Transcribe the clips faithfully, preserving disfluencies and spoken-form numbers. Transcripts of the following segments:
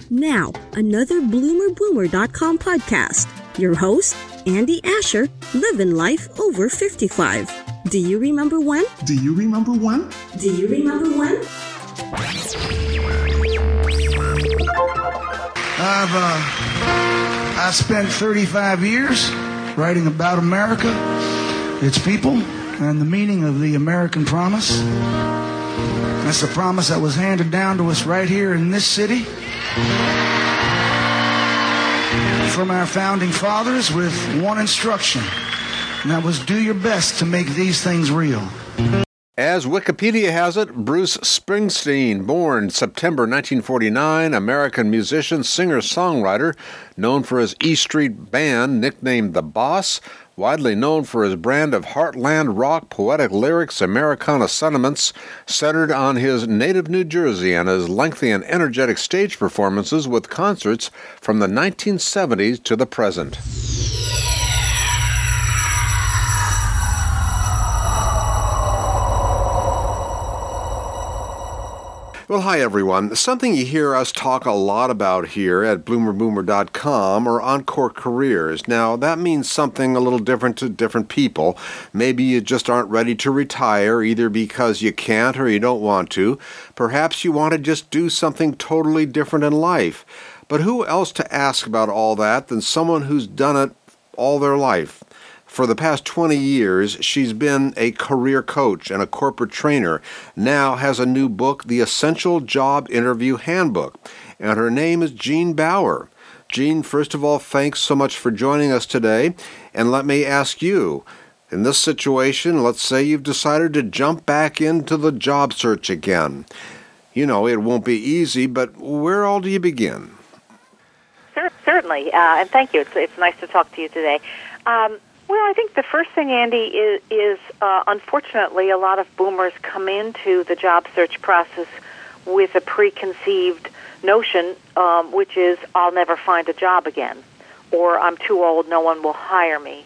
Now, another bloomer boomer dot com podcast. Your host, Andy Asher, living life over fifty-five. Do you remember when? Do you remember when? Do you remember when? I've uh, I spent thirty-five years writing about America, its people, and the meaning of the American promise. That's the promise that was handed down to us right here in this city from our founding fathers with one instruction, and that was do your best to make these things real. As Wikipedia has it, Bruce Springsteen, born September nineteen forty-nine, American musician, singer-songwriter, known for his E Street Band, nicknamed The Boss, widely known for his brand of heartland rock, poetic lyrics, Americana sentiments, centered on his native New Jersey and his lengthy and energetic stage performances with concerts from the nineteen seventies to the present. Well, hi, everyone. Something you hear us talk a lot about here at bloomer boomer dot com are encore careers. Now, that means something a little different to different people. Maybe you just aren't ready to retire, either because you can't or you don't want to. Perhaps you want to just do something totally different in life. But who else to ask about all that than someone who's done it all their life? For the past twenty years, she's been a career coach and a corporate trainer, now has a new book, The Essential Job Interview Handbook, and her name is Jean Bauer. Jean, first of all, thanks so much for joining us today, and let me ask you, in this situation, let's say you've decided to jump back into the job search again. You know, it won't be easy, but where all do you begin? Certainly, uh, and thank you. It's, it's nice to talk to you today. Um, Well, I think the first thing, Andy, is, is uh, unfortunately a lot of boomers come into the job search process with a preconceived notion, um, which is, I'll never find a job again, or I'm too old, no one will hire me.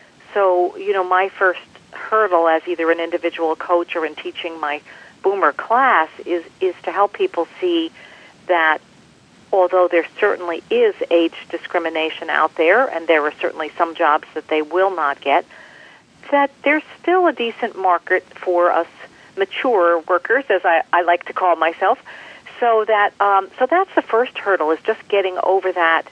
So, you know, my first hurdle as either an individual coach or in teaching my boomer class is, is to help people see that although there certainly is age discrimination out there, and there are certainly some jobs that they will not get, that there's still a decent market for us mature workers, as I, I like to call myself. So that um, so that's the first hurdle, is just getting over that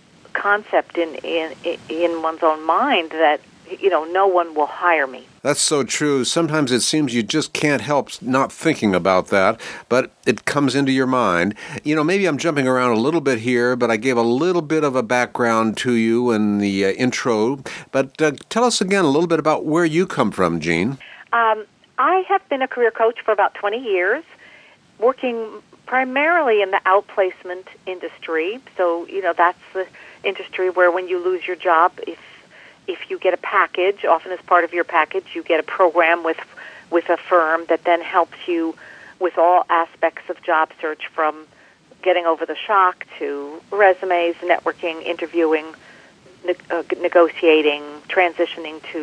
concept in, in in one's own mind that, you know, no one will hire me. That's so true. Sometimes it seems you just can't help not thinking about that, but it comes into your mind. You know, maybe I'm jumping around a little bit here, but I gave a little bit of a background to you in the uh, intro. But uh, tell us again a little bit about where you come from, Jean. Um, I have been a career coach for about twenty years, working primarily in the outplacement industry. So, you know, that's the industry where when you lose your job, if If you get a package, often as part of your package, you get a program with with a firm that then helps you with all aspects of job search, from getting over the shock to resumes, networking, interviewing, ne- uh, negotiating, transitioning to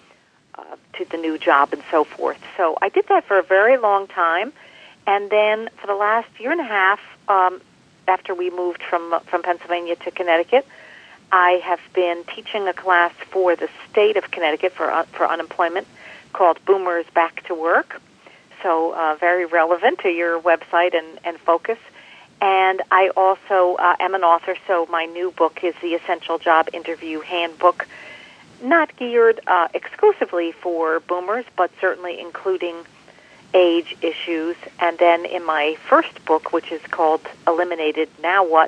uh, to the new job, and so forth. So I did that for a very long time, and then for the last year and a half, um, after we moved from from Pennsylvania to Connecticut, I have been teaching a class for the state of Connecticut for uh, for unemployment called Boomers Back to Work, so uh, very relevant to your website and, and focus. And I also uh, am an author, so my new book is The Essential Job Interview Handbook, not geared uh, exclusively for boomers, but certainly including age issues. And then in my first book, which is called Eliminated, Now What?,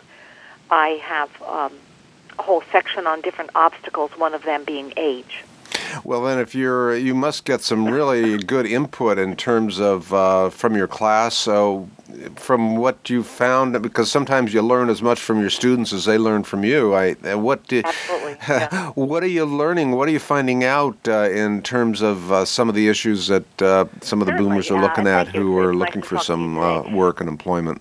I have Um, a whole section on different obstacles, one of them being age. Well, then, if you're, you must get some really good input in terms of uh, from your class. So, from what you found, because sometimes you learn as much from your students as they learn from you. I what did, Absolutely. Yeah. What are you learning? What are you finding out uh, in terms of uh, some of the issues that uh, some of the Certainly, boomers are looking uh, at who you. are It's looking nice for some uh, work and employment?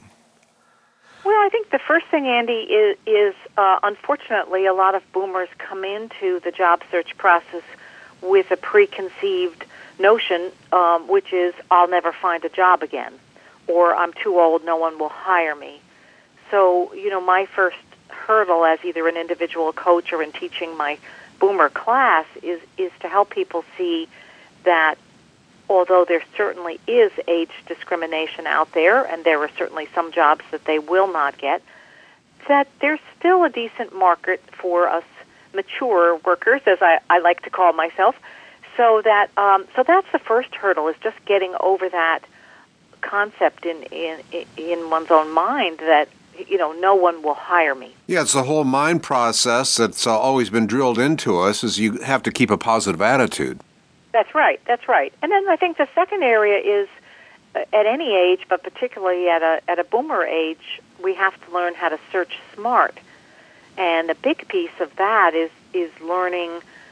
Well, I think the first thing, Andy, is, is uh, unfortunately a lot of boomers come into the job search process with a preconceived notion, um, which is, I'll never find a job again, or I'm too old, no one will hire me. so, you know, my first hurdle as either an individual coach or in teaching my Boomer class is, is to help people see that although there certainly is age discrimination out there, and there are certainly some jobs that they will not get, that there's still a decent market for us mature workers, as I, I like to call myself. So that um, so that's the first hurdle, is just getting over that concept in, in in one's own mind that, you know, no one will hire me. Yeah, it's the whole mind process that's uh, always been drilled into us, is you have to keep a positive attitude. That's right, that's right. And then I think the second area is, uh, at any age, but particularly at a at a Boomer age, we have to learn how to search smart. And a big piece of that is, is learning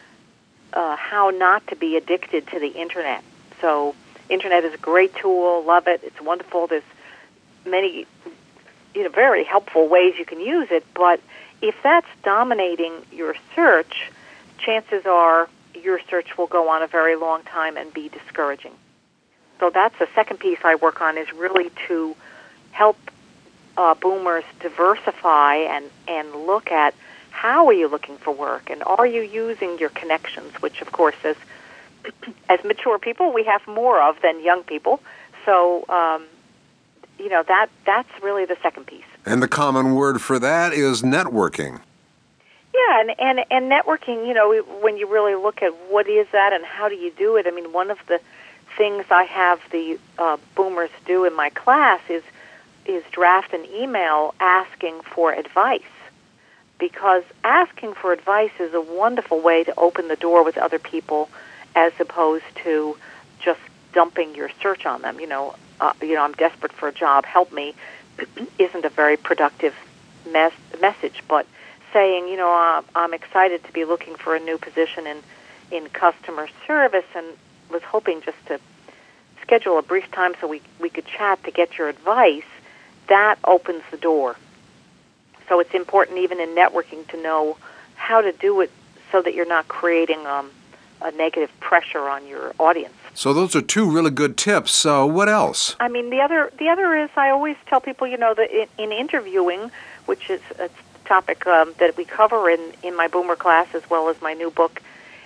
uh, how not to be addicted to the Internet. So Internet is a great tool, love it, it's wonderful, there's many, you know, very helpful ways you can use it, but if that's dominating your search, chances are your search will go on a very long time and be discouraging. So that's the second piece I work on, is really to help uh, Boomers diversify and, and look at how are you looking for work, and are you using your connections, which, of course, as, as mature people, we have more of than young people. So, um, you know, that that's really the second piece. And the common word for that is networking. Yeah, and, and, and networking, you know, when you really look at what is that and how do you do it, I mean, one of the things I have the uh, Boomers do in my class is is draft an email asking for advice, because asking for advice is a wonderful way to open the door with other people as opposed to just dumping your search on them. You know, uh, you know, I'm desperate for a job, help me, isn't a very productive mes- message, but saying, you know, uh, I'm excited to be looking for a new position in, in customer service and was hoping just to schedule a brief time so we, we could chat to get your advice, that opens the door. So it's important even in networking to know how to do it so that you're not creating um, a negative pressure on your audience. So those are two really good tips. So what else? I mean, the other the other is I always tell people, you know, that in, in interviewing, which is a topic um, that we cover in, in my Boomer class as well as my new book,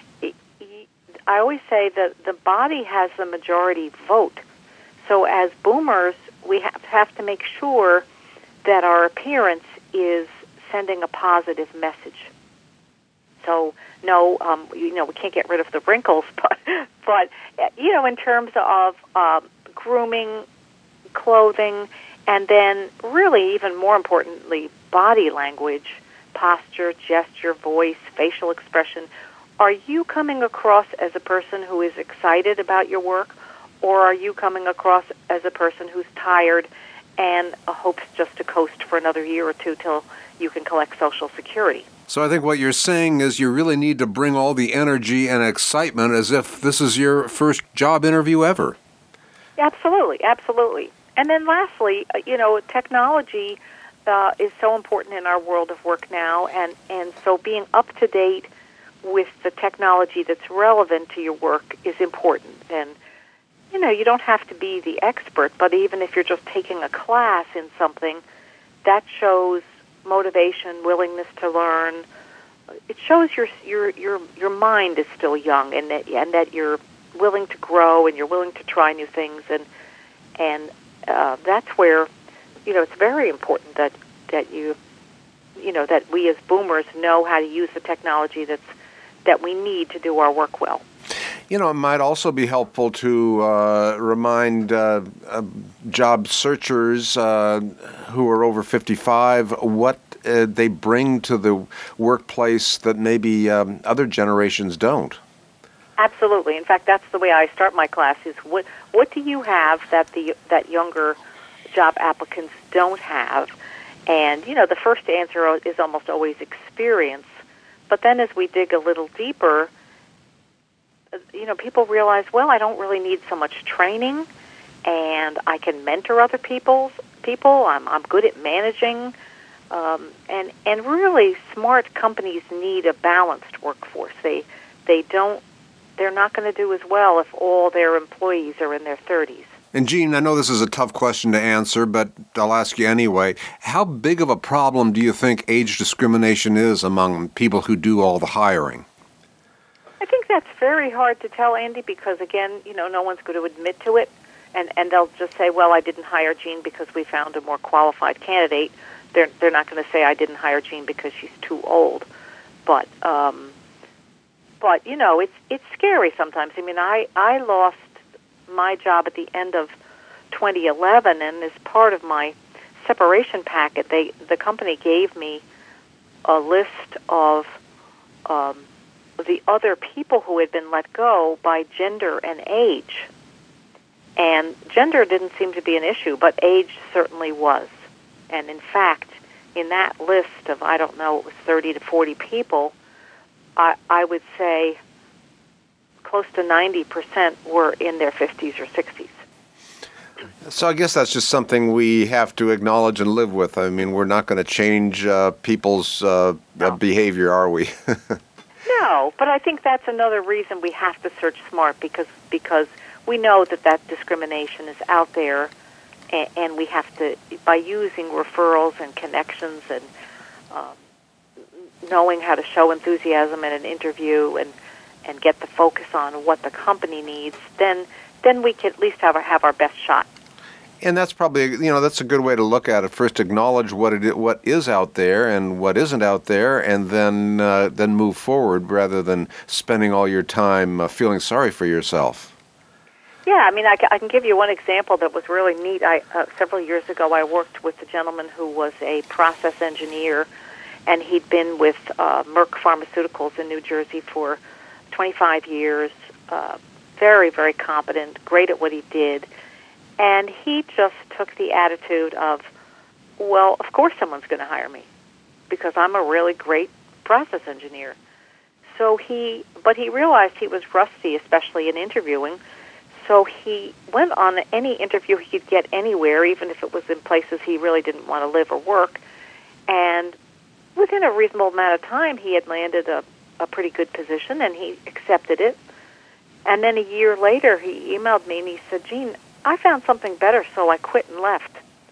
I always say that the body has the majority vote. So as Boomers, we have, have to make sure that our appearance is sending a positive message. So, no, um, you know, we can't get rid of the wrinkles, but, but you know, in terms of um, grooming, clothing, and then really even more importantly, body language, posture, gesture, voice, facial expression. Are you coming across as a person who is excited about your work, or are you coming across as a person who's tired and hopes just to coast for another year or two till you can collect Social Security? So I think what you're saying is you really need to bring all the energy and excitement as if this is your first job interview ever. Absolutely, absolutely. And then lastly, you know, technology uh, is so important in our world of work now, and, and so being up to date with the technology that's relevant to your work is important. And, you know, you don't have to be the expert, but even if you're just taking a class in something, that shows motivation, willingness to learn. It shows your your your your mind is still young, and that and that you're willing to grow and you're willing to try new things, and and uh, that's where, you know, it's very important that that you you know that we as Boomers know how to use the technology that's that we need to do our work well. You know, it might also be helpful to uh, remind uh, uh, job searchers uh, who are over fifty-five what uh, they bring to the workplace that maybe um, other generations don't. Absolutely. In fact, that's the way I start my class, is what what do you have that the that younger job applicants don't have? And, you know, the first answer is almost always experience. But then as we dig a little deeper, you know, people realize, well, I don't really need so much training, and I can mentor other people's people. I'm I'm good at managing, um, and and really smart companies need a balanced workforce. They they don't they're not going to do as well if all their employees are in their thirties. And Gene, I know this is a tough question to answer, but I'll ask you anyway. How big of a problem do you think age discrimination is among people who do all the hiring? I think that's very hard to tell, Andy, because, again, you know, no one's going to admit to it, and, and they'll just say, well, I didn't hire Jean because we found a more qualified candidate. They're, they're not going to say I didn't hire Jean because she's too old. But, um, but you know, it's it's scary sometimes. I mean, I, I lost my job at the end of twenty eleven, and as part of my separation packet, they the company gave me a list of um, the other people who had been let go by gender and age. And gender didn't seem to be an issue, but age certainly was. And in fact, in that list of, I don't know, it was thirty to forty people, I, I would say close to ninety percent were in their fifties or sixties. So I guess that's just something we have to acknowledge and live with. I mean, we're not going to change uh, people's uh, No. behavior, are we? No, but I think that's another reason we have to search smart, because because we know that that discrimination is out there, and, and we have to, by using referrals and connections and um, knowing how to show enthusiasm in an interview and, and get the focus on what the company needs, then then we can at least have our, have our best shot. And that's probably, you know, that's a good way to look at it. First, acknowledge what it what is out there and what isn't out there, and then uh, then move forward rather than spending all your time uh, feeling sorry for yourself. Yeah, I mean, I, ca- I can give you one example that was really neat. I uh, several years ago, I worked with a gentleman who was a process engineer, and he'd been with uh, Merck Pharmaceuticals in New Jersey for twenty-five years, uh, very, very competent, great at what he did. And he just took the attitude of, well, of course someone's going to hire me because I'm a really great process engineer. So he, but he realized he was rusty, especially in interviewing. So he went on any interview he could get anywhere, even if it was in places he really didn't want to live or work. And within a reasonable amount of time, he had landed a, a pretty good position, and he accepted it. And then a year later, he emailed me, and he said, Gene, I found something better, so I quit and left.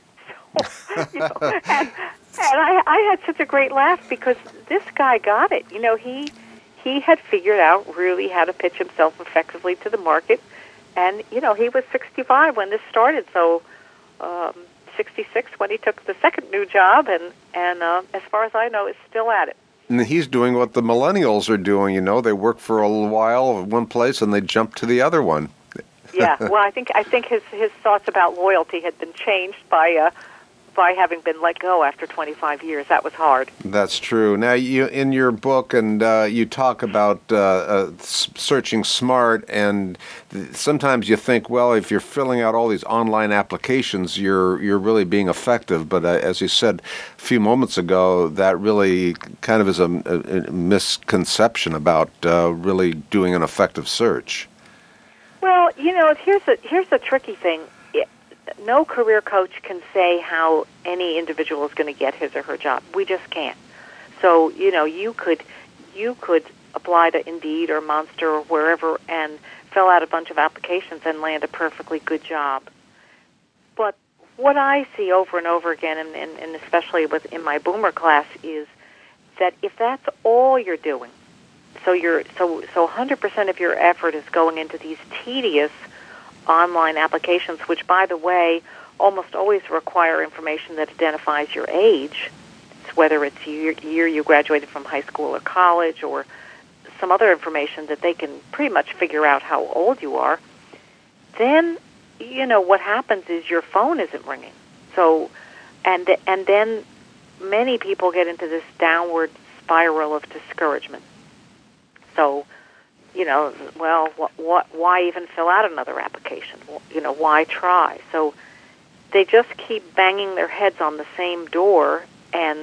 So, you know, and, and I, I had such a great laugh because this guy got it. You know, he he had figured out really how to pitch himself effectively to the market. And, you know, he was sixty-five when this started, so um, sixty-six when he took the second new job, and, and uh, as far as I know, is still at it. And he's doing what the millennials are doing, you know. They work for a little while at one place, and they jump to the other one. Yeah, well, I think I think his his thoughts about loyalty had been changed by uh, by having been let go after twenty-five years. That was hard. That's true. Now, you in your book, and uh, you talk about uh, uh, searching smart, and th- sometimes you think, well, if you're filling out all these online applications, you're you're really being effective. But uh, as you said a few moments ago, that really kind of is a, a, a misconception about uh, really doing an effective search. Well, you know, here's a here's the tricky thing. It, no career coach can say how any individual is going to get his or her job. We just can't. So, you know, you could you could apply to Indeed or Monster or wherever and fill out a bunch of applications and land a perfectly good job. But what I see over and over again, and, and, and especially with in my Boomer class, is that if that's all you're doing, So you're so so one hundred percent of your effort is going into these tedious online applications, which, by the way, almost always require information that identifies your age, it's whether it's year, year you graduated from high school or college, or some other information that they can pretty much figure out how old you are. Then, you know, what happens is your phone isn't ringing. So, and and then many people get into this downward spiral of discouragement. So, you know, well, what, what, why even fill out another application? You know, why try? So they just keep banging their heads on the same door. And,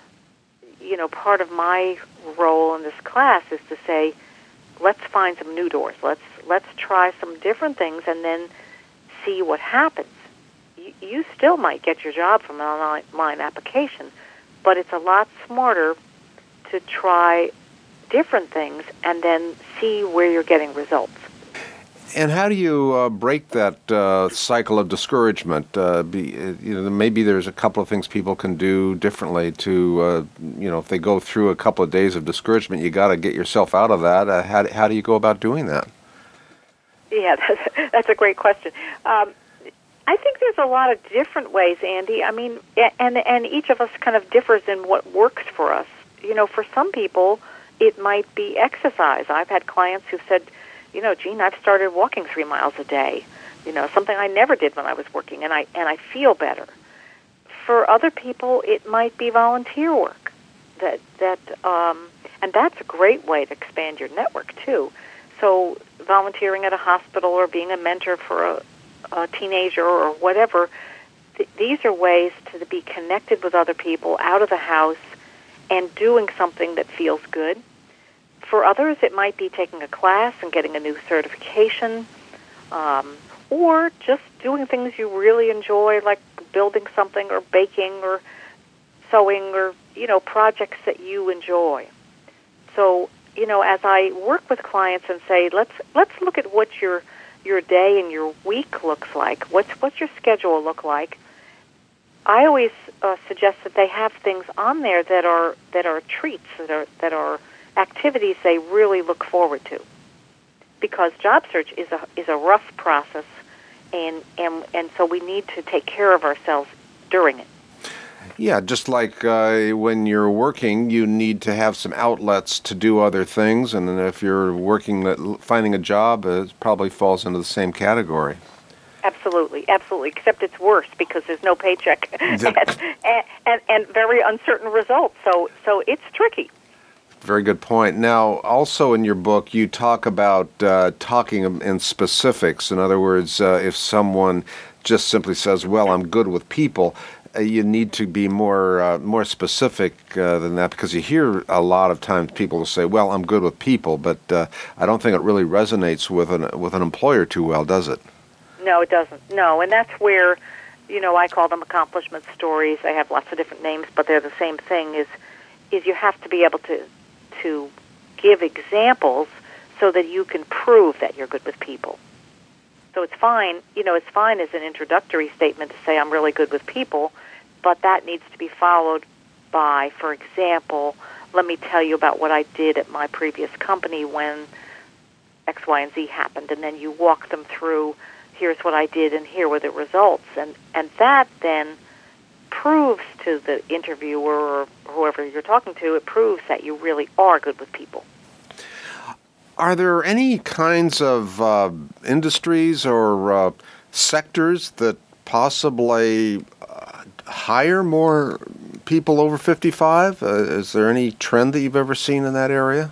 you know, part of my role in this class is to say, let's find some new doors. Let's let's try some different things and then see what happens. You, you still might get your job from an online application, but it's a lot smarter to try different things and then see where you're getting results. And how do you uh, break that uh, cycle of discouragement? Uh, be, you know, maybe there's a couple of things people can do differently to, uh, you know, if they go through a couple of days of discouragement, you got to get yourself out of that. Uh, how, how do you go about doing that? Yeah, that's, that's a great question. Um, I think there's a lot of different ways, Andy. I mean, and and each of us kind of differs in what works for us. You know, for some people, it might be exercise. I've had clients who said, you know, Gene, I've started walking three miles a day. You know, something I never did when I was working, and I and I feel better. For other people, it might be volunteer work. That that um, and that's a great way to expand your network too. So volunteering at a hospital or being a mentor for a, a teenager or whatever, th- these are ways to be connected with other people out of the house and doing something that feels good. For others, it might be taking a class and getting a new certification, um, or just doing things you really enjoy, like building something or baking or sewing or, you know, projects that you enjoy. So, you know, as I work with clients and say, let's let's look at what your your day and your week looks like. What's what's your schedule look like? I always uh, suggest that they have things on there that are that are treats, that are that are activities they really look forward to, because job search is a is a rough process, and and and so we need to take care of ourselves during it. Yeah, just like uh, when you're working, you need to have some outlets to do other things, and then if you're working, finding a job, it probably falls into the same category. Absolutely, absolutely, except it's worse because there's no paycheck and, and, and, and very uncertain results, so so it's tricky. Very good point. Now, also in your book, you talk about uh, talking in specifics. In other words, uh, if someone just simply says, well, I'm good with people, uh, you need to be more uh, more specific uh, than that, because you hear a lot of times people will say, well, I'm good with people, but uh, I don't think it really resonates with an, with an employer too well, does it? No, it doesn't. No, and that's where, you know, I call them accomplishment stories. They have lots of different names, but they're the same thing, is is you have to be able to to give examples so that you can prove that you're good with people. So it's fine, you know, it's fine as an introductory statement to say I'm really good with people, but that needs to be followed by, for example, let me tell you about what I did at my previous company when X, Y, and Z happened, and then you walk them through, here's what I did and here were the results. And, and that then proves to the interviewer or whoever you're talking to, it proves that you really are good with people. Are there any kinds of uh, industries or uh, sectors that possibly uh, hire more people over fifty-five? Uh, is there any trend that you've ever seen in that area?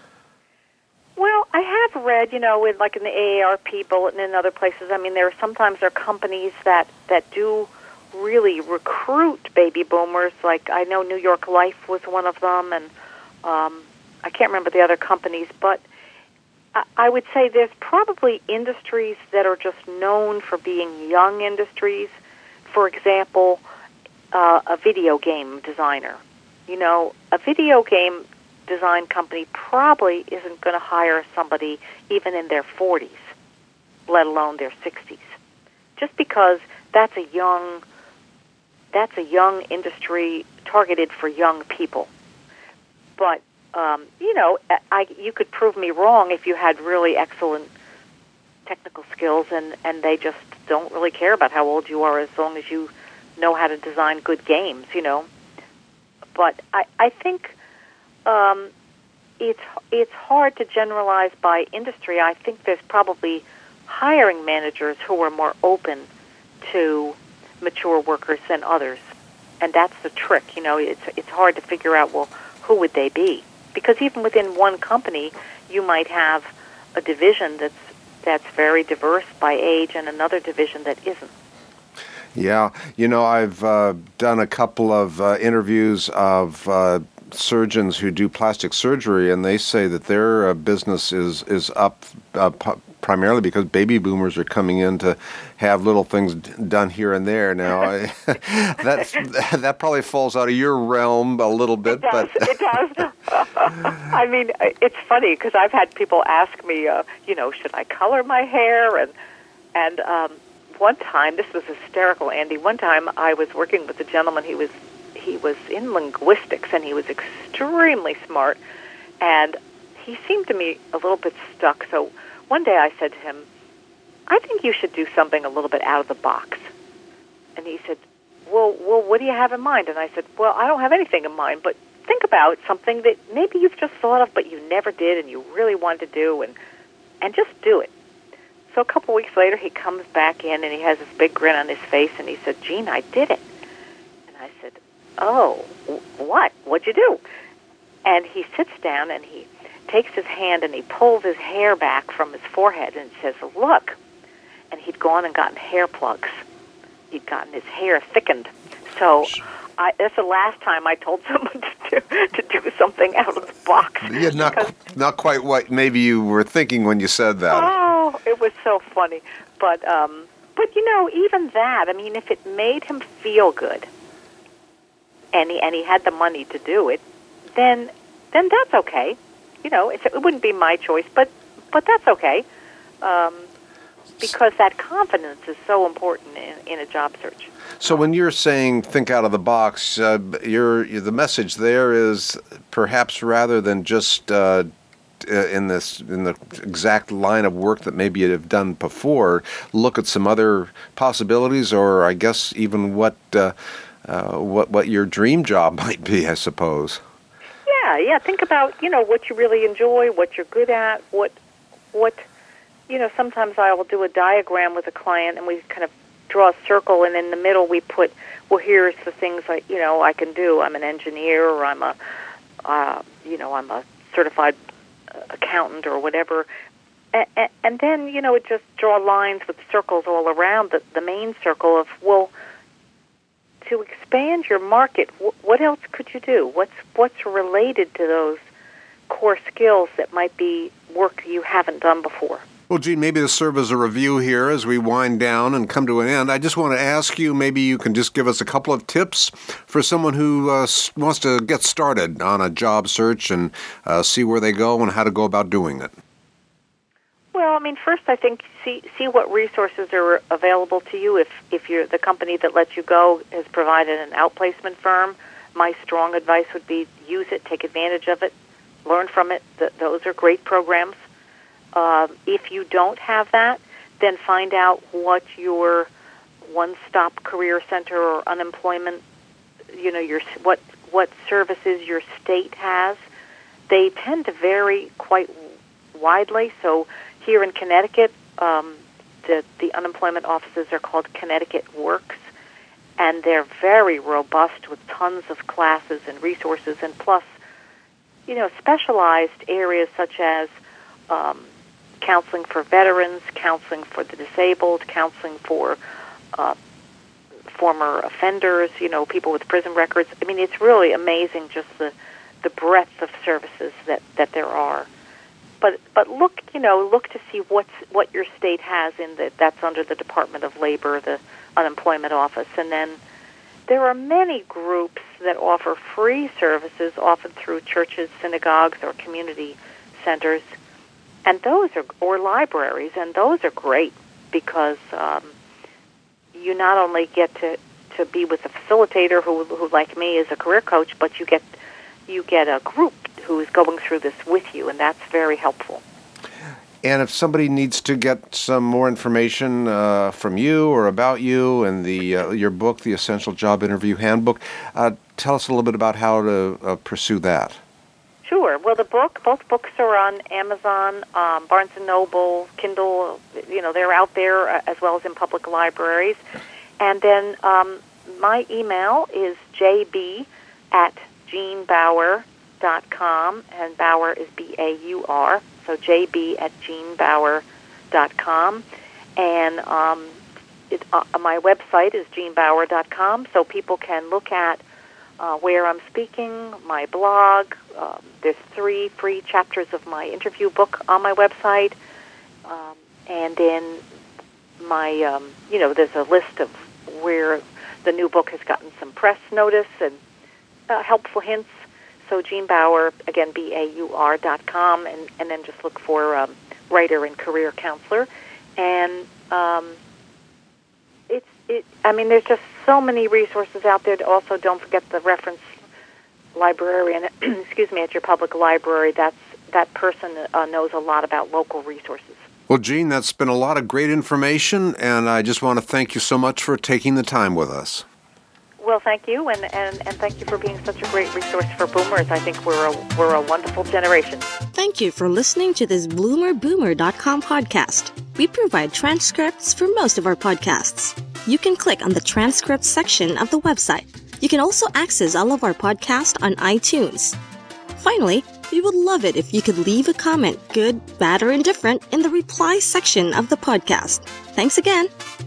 Well, I have read, you know, in, like in the A A R P bulletin and other places, I mean, there are sometimes there are companies that, that do really recruit baby boomers. Like I know New York Life was one of them, and um, I can't remember the other companies, but I, I would say there's probably industries that are just known for being young industries. For example, uh, a video game designer. You know, a video game design company probably isn't going to hire somebody even in their forties, let alone their sixties, just because that's a young That's a young industry targeted for young people. But, um, you know, I, you could prove me wrong if you had really excellent technical skills and, and they just don't really care about how old you are as long as you know how to design good games, you know. But I, I think um, it's it's hard to generalize by industry. I think there's probably hiring managers who are more open to mature workers than others, and that's the trick. You know, it's it's hard to figure out, well, who would they be? Because even within one company, you might have a division that's that's very diverse by age and another division that isn't. Yeah, you know, I've uh, done a couple of uh, interviews of uh, surgeons who do plastic surgery, and they say that their uh, business is is up uh, p- primarily because baby boomers are coming in to have little things d- done here and there. Now, I, that's, that probably falls out of your realm a little bit. It does. But It does. I mean, it's funny because I've had people ask me, uh, you know, should I color my hair? And and um, one time, this was hysterical, Andy. One time, I was working with a gentleman. He was he was in linguistics, and he was extremely smart. And he seemed to me a little bit stuck. So one day, I said to him, "I think you should do something a little bit out of the box." And he said, "Well, well, what do you have in mind?" And I said, "Well, I don't have anything in mind, but think about something that maybe you've just thought of, but you never did, and you really wanted to do, and and just do it." So a couple weeks later, he comes back in, and he has this big grin on his face, and he said, "Jean, I did it." And I said, "Oh, what? What'd you do?" And he sits down, and he takes his hand, and he pulls his hair back from his forehead, and says, "Look." And he'd gone and gotten hair plugs. He'd gotten his hair thickened. So I, that's the last time I told someone to do, to do something out of the box. Yeah, not because, not quite what maybe you were thinking when you said that. Oh, it was so funny. But, um, but you know, even that, I mean, if it made him feel good and he, and he had the money to do it, then then that's okay. You know, it's, it wouldn't be my choice, but, but that's okay. Um Because that confidence is so important in, in a job search. So when you're saying think out of the box, uh, you're, the message there is perhaps rather than just uh, in this in the exact line of work that maybe you have done before, look at some other possibilities, or I guess even what uh, uh, what what your dream job might be, I suppose. Yeah, yeah. Think about you know what you really enjoy, what you're good at, what what. You know, sometimes I will do a diagram with a client, and we kind of draw a circle, and in the middle we put, well, here's the things I, you know, I can do. I'm an engineer, or I'm a, uh, you know, I'm a certified accountant, or whatever. And, and then, you know, it just draw lines with circles all around the, the main circle of, well, to expand your market, what else could you do? What's what's related to those core skills that might be work you haven't done before? Well, Jean, maybe to serve as a review here as we wind down and come to an end, I just want to ask you, maybe you can just give us a couple of tips for someone who uh, wants to get started on a job search and uh, see where they go and how to go about doing it. Well, I mean, first I think see see what resources are available to you. If if you're the company that lets you go has provided an outplacement firm, my strong advice would be use it, take advantage of it, learn from it. Th- those are great programs. Uh, if you don't have that, then find out what your one-stop career center or unemployment, you know, your what what services your state has. They tend to vary quite widely. So here in Connecticut, um, the the unemployment offices are called Connecticut Works, and they're very robust with tons of classes and resources, and plus, you know, specialized areas such as um, counseling for veterans, counseling for the disabled, counseling for uh, former offenders, you know, people with prison records. I mean, it's really amazing just the the breadth of services that, that there are. But but look, you know, look to see what's what your state has in the that's under the Department of Labor, the unemployment office, and then there are many groups that offer free services, often through churches, synagogues, or community centers. And those are, or libraries, and those are great because um, you not only get to, to be with a facilitator who, who, like me, is a career coach, but you get you get a group who is going through this with you, and that's very helpful. And if somebody needs to get some more information uh, from you or about you and the uh, your book, The Essential Job Interview Handbook, uh, tell us a little bit about how to uh, pursue that. Sure. Well, the book, both books are on Amazon, um, Barnes and Noble, Kindle. You know, they're out there uh, as well as in public libraries. And then um, my email is j b at jean bauer dot com, and Bauer is B A U R. So j b at jean bauer dot com, and um, it, uh, my website is jean bauer dot com, so people can look at Uh, where I'm speaking, my blog. Um, there's three free chapters of my interview book on my website. Um, and then my, um, you know, there's a list of where the new book has gotten some press notice and uh, helpful hints. So Jean Bauer, again, B A U R dot com, and, and then just look for um, writer and career counselor. And um, it's, it, I mean, there's just so many resources out there. Also, don't forget the reference librarian, excuse me, at your public library. That's, that person uh, knows a lot about local resources. Well, Jean, that's been a lot of great information, and I just want to thank you so much for taking the time with us. Well, thank you, and, and, and thank you for being such a great resource for boomers. I think we're a, we're a wonderful generation. Thank you for listening to this Bloomer Boomer dot com podcast. We provide transcripts for most of our podcasts. You can click on the transcripts section of the website. You can also access all of our podcasts on iTunes. Finally, we would love it if you could leave a comment, good, bad, or indifferent, in the reply section of the podcast. Thanks again.